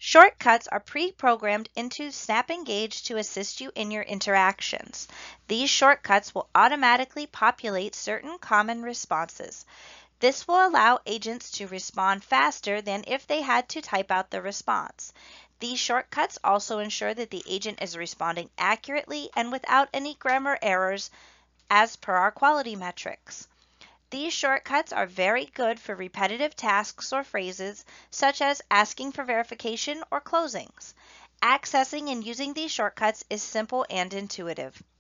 Shortcuts are pre-programmed into Snap Engage to assist you in your interactions. These shortcuts will automatically populate certain common responses. This will allow agents to respond faster than if they had to type out the response. These shortcuts also ensure that the agent is responding accurately and without any grammar errors as per our quality metrics. These shortcuts are very good for repetitive tasks or phrases, such as asking for verification or closings. Accessing and using these shortcuts is simple and intuitive.